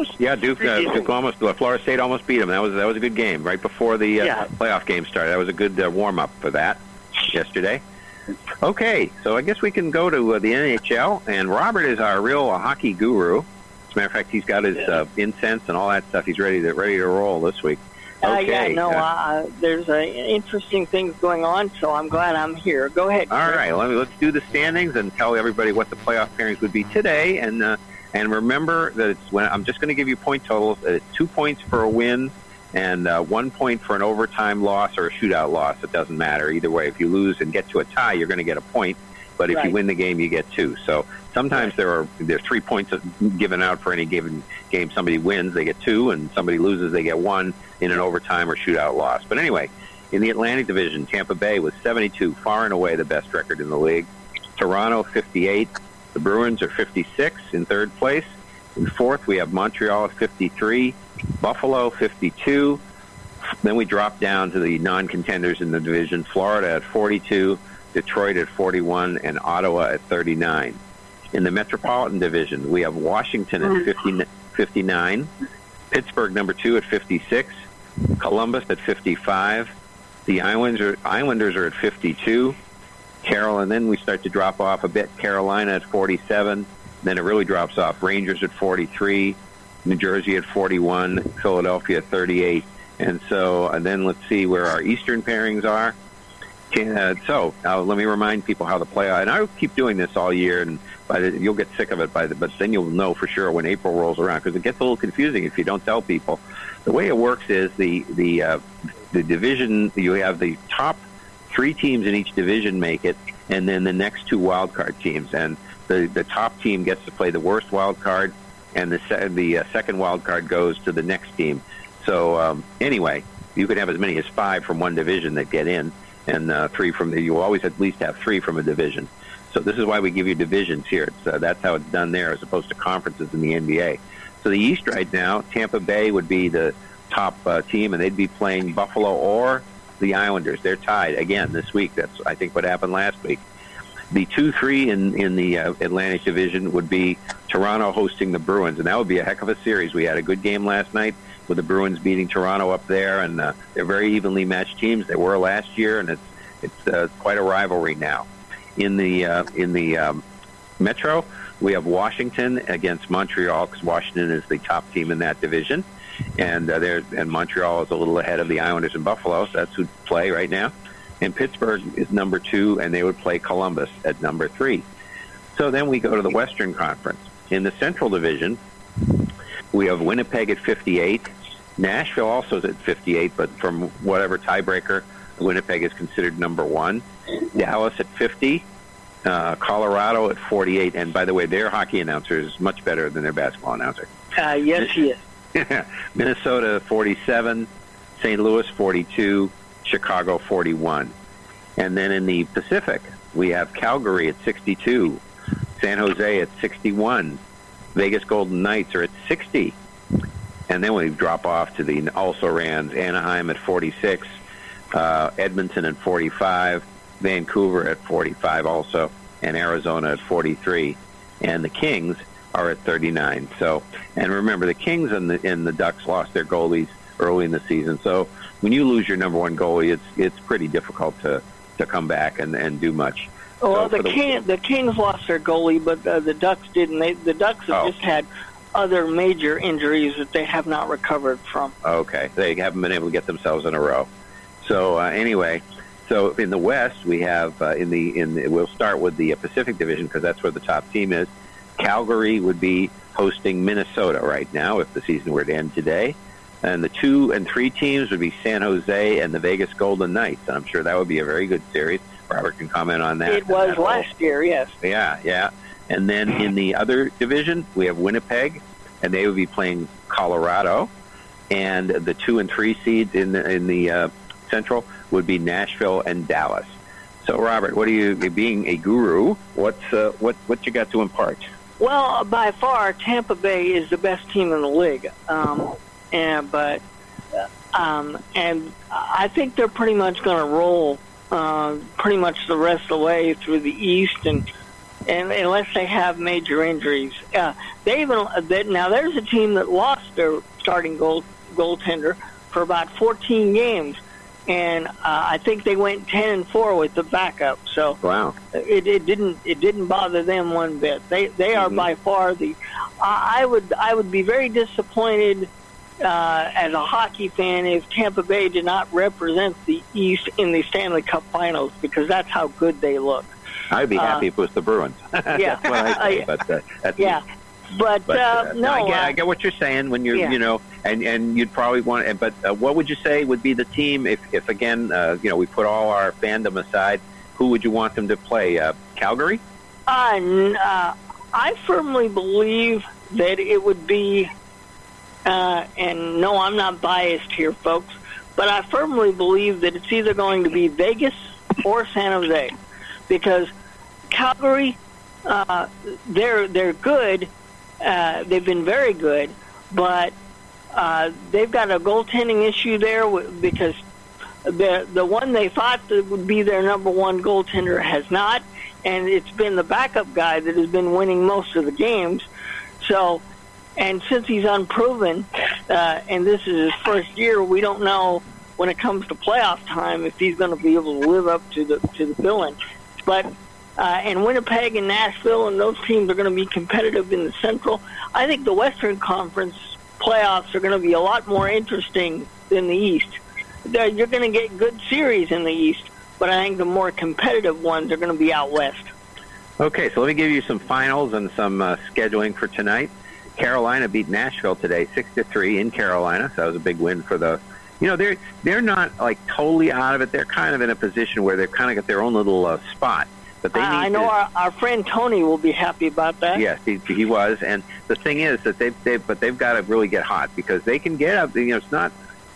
Florida State almost beat them. That was a good game right before the playoff game started. That was a good warm up for that yesterday. Okay, so I guess we can go to the NHL, and Robert is our real hockey guru. As a matter of fact, he's got his incense and all that stuff. He's ready to roll this week. Okay. There's interesting things going on, so I'm glad I'm here. Go ahead, Chris. All right, let's do the standings and tell everybody what the playoff pairings would be today, and remember that I'm just going to give you point totals. It's 2 points for a win and 1 point for an overtime loss or a shootout loss. It doesn't matter. Either way, if you lose and get to a tie, you're going to get a point. But if you win the game, you get 2. So sometimes there's 3 points given out for any given game. Somebody wins, they get 2, and somebody loses, they get 1 in an overtime or shootout loss. But anyway, in the Atlantic Division, Tampa Bay was 72, far and away the best record in the league. Toronto, 58. The Bruins are 56 in 3rd place. In 4th, we have Montreal at 53, Buffalo 52. Then we drop down to the non-contenders in the division, Florida at 42, Detroit at 41, and Ottawa at 39. In the Metropolitan Division, we have Washington at 59, Pittsburgh number 2 at 56, Columbus at 55, the Islanders are at 52, and then we start to drop off a bit. Carolina at 47. Then it really drops off. Rangers at 43. New Jersey at 41. Philadelphia at 38. And then let's see where our Eastern pairings are. So let me remind people how the playoff. And I'll keep doing this all year, and you'll get sick of it but then you'll know for sure when April rolls around, because it gets a little confusing if you don't tell people. The way it works is the division. You have the top 3 teams in each division make it, and then the next 2 wild card teams. And the top team gets to play the worst wild card, and the second wild card goes to the next team. So anyway, you could have as many as 5 from one division that get in, and 3 from the. You always at least have 3 from a division. So this is why we give you divisions here. That's how it's done there, as opposed to conferences in the NBA. So the East right now, Tampa Bay would be the top team, and they'd be playing Buffalo or the Islanders. They're tied again this week. That's, I think, what happened last week. The 2-3 in the Atlantic Division would be Toronto hosting the Bruins, and that would be a heck of a series. We had a good game last night with the Bruins beating Toronto up there, and they're very evenly matched teams. They were last year, and it's quite a rivalry now. In the Metro, we have Washington against Montreal, because Washington is the top team in that division, and Montreal is a little ahead of the Islanders and Buffalo, so that's who play right now. And Pittsburgh is number 2, and they would play Columbus at number 3. So then we go to the Western Conference. In the Central Division, we have Winnipeg at 58. Nashville also is at 58, but from whatever tiebreaker, Winnipeg is considered number 1. Dallas at 50. Colorado at 48. And by the way, their hockey announcer is much better than their basketball announcer. Yes, he is. Minnesota 47. St. Louis 42. Chicago 41. And then in the Pacific, we have Calgary at 62. San Jose at 61. Vegas Golden Knights are at 60. And then we drop off to the also-rans, Anaheim at 46. Edmonton at 45. Vancouver at 45 also, and Arizona at 43, and the Kings are at 39. So, and remember, the Kings and the Ducks lost their goalies early in the season. So when you lose your number 1 goalie, it's pretty difficult to come back and do much. Well, so the Kings lost their goalie, but the Ducks didn't. The Ducks have just had other major injuries that they have not recovered from. Okay, they haven't been able to get themselves in a row. So anyway. So in the West, we have we'll start with the Pacific Division, because that's where the top team is. Calgary would be hosting Minnesota right now if the season were to end today. And the 2 and 3 teams would be San Jose and the Vegas Golden Knights. And I'm sure that would be a very good series. Robert can comment on that. It was last year, yes. Yeah. And then in the other division, we have Winnipeg, and they would be playing Colorado. And the 2 and 3 seeds in the Central would be Nashville and Dallas. So, Robert, what are you, being a guru, what you got to impart? Well, by far, Tampa Bay is the best team in the league, and I think they're pretty much going to roll pretty much the rest of the way through the East, and unless they have major injuries. Now there's a team that lost their starting goaltender for about 14 games. And I think they went 10-4 with the backup. So wow, it didn't bother them one bit. They are by far the. I would be very disappointed as a hockey fan if Tampa Bay did not represent the East in the Stanley Cup Finals, because that's how good they look. I'd be happy if it was the Bruins. Yeah, that's what I say. But that's yeah. me. But no, I get what you're saying when you're, and you'd probably want. But what would you say would be the team if again, we put all our fandom aside? Who would you want them to play? Calgary? I firmly believe that it would be, and no, I'm not biased here, folks, but I firmly believe that it's either going to be Vegas or San Jose, because Calgary, they're good. They've been very good, but they've got a goaltending issue there because the one they thought that would be their number 1 goaltender has not, and it's been the backup guy that has been winning most of the games. So, and since he's unproven, and this is his first year, we don't know when it comes to playoff time if he's going to be able to live up to the billing. But and Winnipeg and Nashville and those teams are going to be competitive in the Central. I think the Western Conference playoffs are going to be a lot more interesting than the East. You're going to get good series in the East, but I think the more competitive ones are going to be out West. Okay, so let me give you some finals and some scheduling for tonight. Carolina beat Nashville today, 6-3 in Carolina. So that was a big win for the. They're not like totally out of it. They're kind of in a position where they've kind of got their own little spot. But they I know our friend Tony will be happy about that. Yes, he was. And the thing is that they've got to really get hot, because they can get up. It's not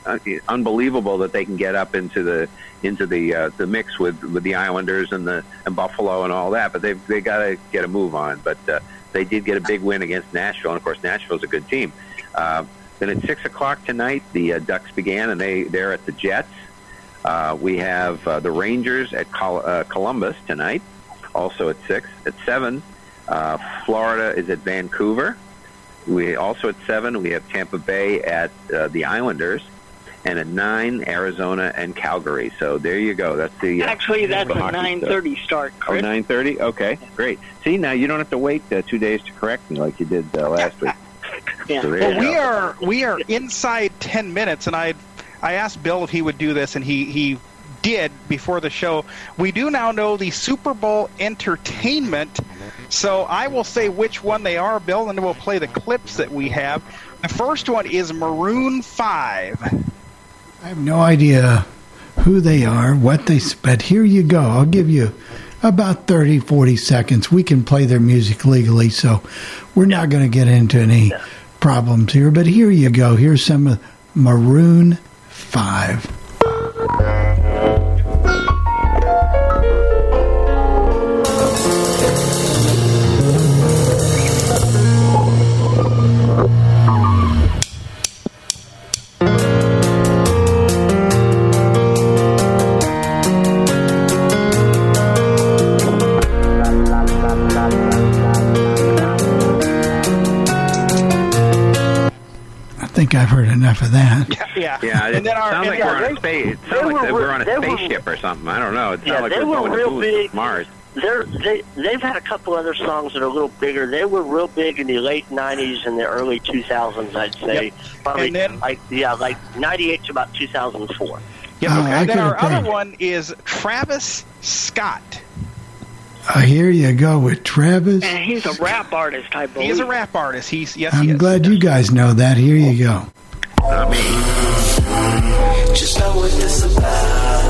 unbelievable that they can get up into the mix with the Islanders and Buffalo and all that. But they got to get a move on. But they did get a big win against Nashville, and of course Nashville's a good team. Then at 6:00 tonight, the Ducks began, and they're at the Jets. We have the Rangers at Columbus tonight, also at 6. At 7, Florida is at Vancouver. We also at 7, we have Tampa Bay at the Islanders, and at 9, Arizona and Calgary. So there you go. That's the actually that's a 9:30 start. Chris. Oh, 9:30. Okay, great. See, now you don't have to wait 2 days to correct me like you did last week. Yeah. So well, we are inside 10 minutes, and I asked Bill if he would do this, and he did before the show. We do now know the Super Bowl entertainment, so I will say which one they are, Bill, and then we'll play the clips that we have. The first one is Maroon 5. I have no idea who they are, but here you go. I'll give you about 30, 40 seconds. We can play their music legally, so we're not going to get into any problems here, but here you go. Here's some of Maroon 5. I've heard enough of that. Yeah. And then sounds like we're on a space. It sounds like we're on a spaceship or something. I don't know. It sounds like we're going to moon, Mars. They've had a couple other songs that are a little bigger. They were real big in the late '90s and the early 2000s, I'd say. Yep. Probably and then, like '98 to about 2004. Yep. And then our other one is Travis Scott. Here you go with Travis. And he's a rap artist, I believe. He is a rap artist. I'm glad you guys know that. Here you go. Not me. Just know what this about.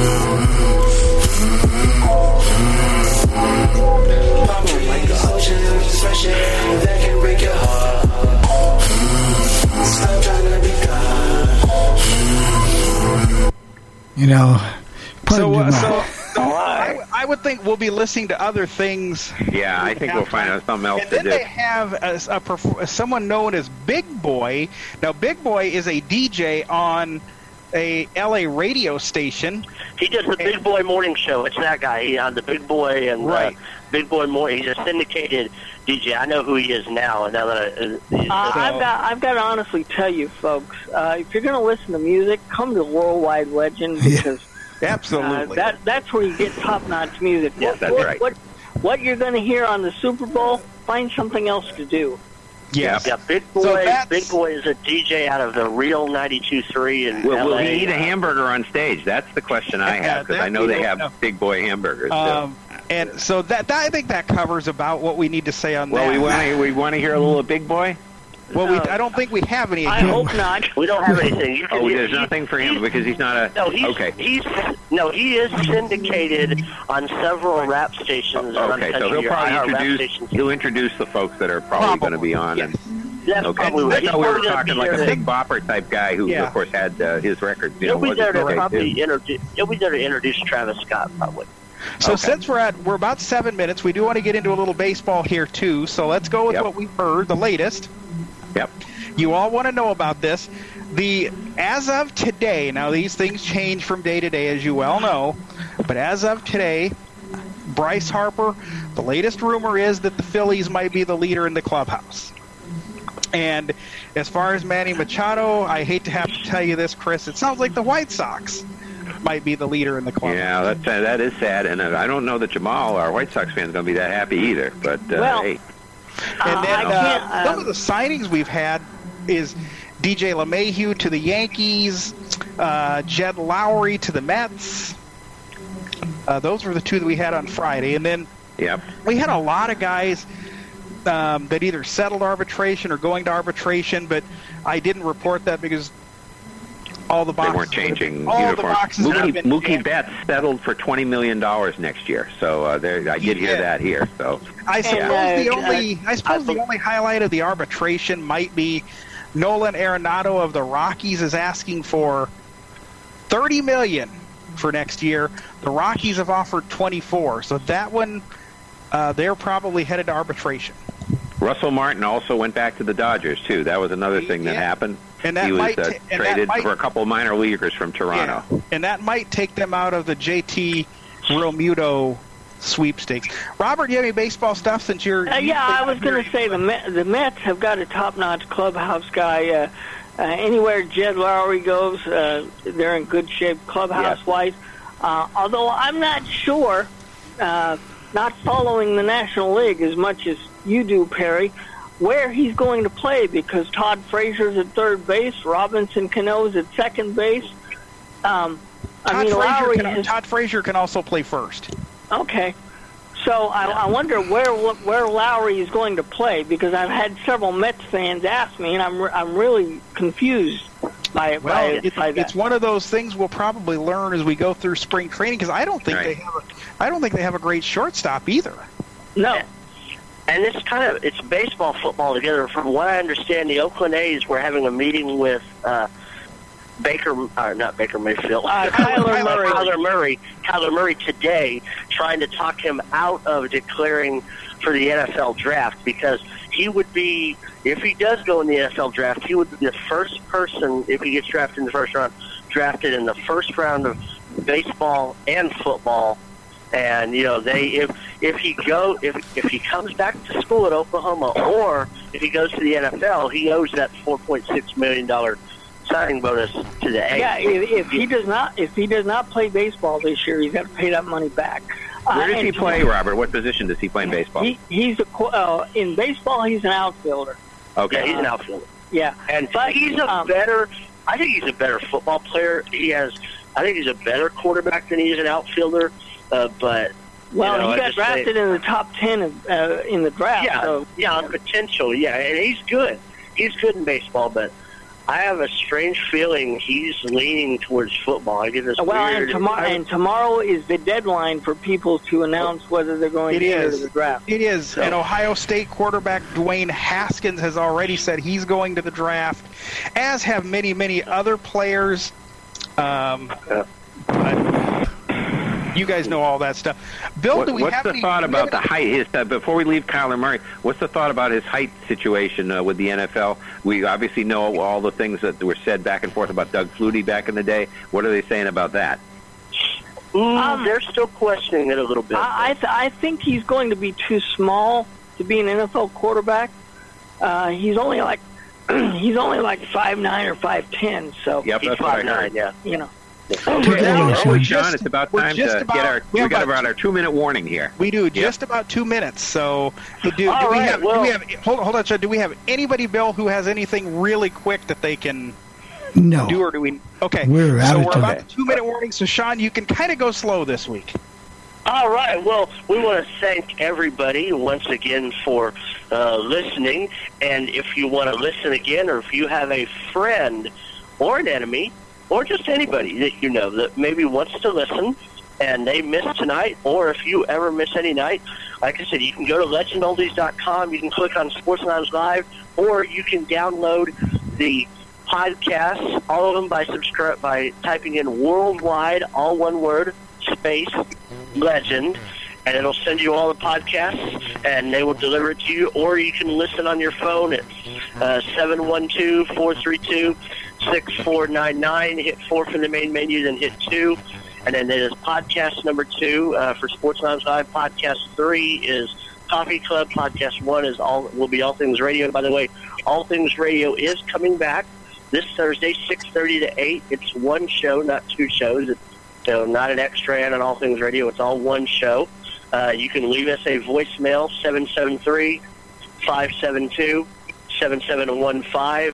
Palm trees, oceans, fresh air that can break your heart. Stop trying to be God. You know, I would think we'll be listening to other things. Yeah, I think we'll find out something else to do. And then they have someone known as Big Boy. Now, Big Boy is a DJ on a L.A. radio station. He does the Big Boy Morning Show. It's that guy. He's on the Big Boy and Big Boy Morning. He's a syndicated DJ. I know who he is now. And now that I've got to honestly tell you, folks, if you're going to listen to music, come to Worldwide Legend because. Absolutely. That's where you get top-notch music. Yeah, that's right. What you're going to hear on the Super Bowl, find something else to do. Yes. Yeah, Big Boy is a DJ out of the Real 92.3 in LA. Will he eat a hamburger on stage? That's the question I have, because I know they have Big Boy hamburgers. And so that I think that covers about what we need to say on that. Well, we want to hear a little Big Boy? Well, I don't think we have any. I hope not. We don't have anything. There's nothing for him because he's not a... No, he is syndicated on several rap stations. Okay, so he'll probably introduce the folks that are probably going to be on. Yes. That's probably right. I thought we were talking like a Big Bopper type guy who, of course, had his records. He'll be there to introduce Travis Scott, probably. So since we're about 7 minutes, we do want to get into a little baseball here, too. So let's go with what we've heard, the latest. Yep. You all want to know about this. As of today, now these things change from day to day, as you well know, but as of today, Bryce Harper, the latest rumor is that the Phillies might be the leader in the clubhouse. And as far as Manny Machado, I hate to have to tell you this, Chris, it sounds like the White Sox might be the leader in the clubhouse. Yeah, that is sad, and I don't know that Jamal, our White Sox fan, is going to be that happy either, but hey. And then some of the signings we've had is DJ LeMahieu to the Yankees, Jed Lowry to the Mets. Those were the two that we had on Friday. And then we had a lot of guys that either settled arbitration or going to arbitration, but I didn't report that because all the boxes... They weren't changing uniforms. The boxes Mookie Betts settled for $20 million next year, so I did hear that here. So I suppose the only highlight of the arbitration might be Nolan Arenado of the Rockies is asking for $30 million for next year. The Rockies have offered $24, so that one they're probably headed to arbitration. Russell Martin also went back to the Dodgers too. That was another thing that happened. And that he was traded for a couple of minor leaguers from Toronto. Yeah, and that might take them out of the JT Realmuto sweepstakes. Robert, do you have any baseball stuff since you're... Yeah, I was going to say the Mets have got a top-notch clubhouse guy. Anywhere Jed Lowry goes, they're in good shape clubhouse-wise. Although I'm not sure, not following the National League as much as you do, Perry, where he's going to play, because Todd Frazier's at third base, Robinson Cano's at second base. Todd Frazier can also play first. Okay. So I wonder where Lowry is going to play, because I've had several Mets fans ask me, and I'm really confused by that. It's one of those things we'll probably learn as we go through spring training, because I don't think they have a great shortstop either. No. And it's baseball football together. From what I understand, the Oakland A's were having a meeting with Kyler Murray today, trying to talk him out of declaring for the NFL draft, because he would be, if he does go in the NFL draft, he would be the first person, if he gets drafted in the first round, drafted in the first round of baseball and football. And if he comes back to school at Oklahoma, or if he goes to the NFL, he owes that $4.6 million signing bonus to the A's. Yeah, if he does not play baseball this year, he's got to pay that money back. Where does he play, Robert? What position does he play in baseball? He's in baseball. He's an outfielder. Okay, yeah, he's an outfielder. Yeah, but he's I think he's a better football player. I think he's a better quarterback than he is an outfielder. But he got drafted in the top 10 in the draft. Yeah, so. On potential, yeah, and he's good. He's good in baseball, but I have a strange feeling he's leaning towards football. I get this weird. And tomorrow is the deadline for people to announce whether they're going to enter the draft. It is. So. And Ohio State quarterback Dwayne Haskins has already said he's going to the draft, as have many, many other players. You guys know all that stuff. Bill, what's the thought about the height? Before we leave Kyler Murray, what's the thought about his height situation with the NFL? We obviously know all the things that were said back and forth about Doug Flutie back in the day. What are they saying about that? They're still questioning it a little bit. I think he's going to be too small to be an NFL quarterback. He's only like 5'9" or 5'10", so yep, he's 5'9", yeah. Sean, it's about time to get our 2-minute warning here. We do just about 2 minutes. So, hold on, Sean. Do we have anybody, Bill, who has anything really quick that they can do, or do we? Okay, we're about the 2-minute warning. So, Sean, you can kind of go slow this week. All right. Well, we want to thank everybody once again for listening. And if you want to listen again, or if you have a friend or an enemy, or just anybody that you know that maybe wants to listen and they missed tonight, or if you ever miss any night, like I said, you can go to legendoldies.com, you can click on Sports Lounge Live, or you can download the podcasts, all of them by typing in worldwide, all one word, space, legend, and it'll send you all the podcasts, and they will deliver it to you, or you can listen on your phone at 712-432-6499. Hit 4 from the main menu, then hit 2. And then there's podcast number 2 for Sports Lounge Live. Podcast 3 is Coffee Club. Podcast 1 will be All Things Radio. By the way, All Things Radio is coming back this Thursday, 6:30 to 8. It's one show, not 2 shows. It's not an extra and an All Things Radio. It's all one show. You can leave us a voicemail, 773-572-7715.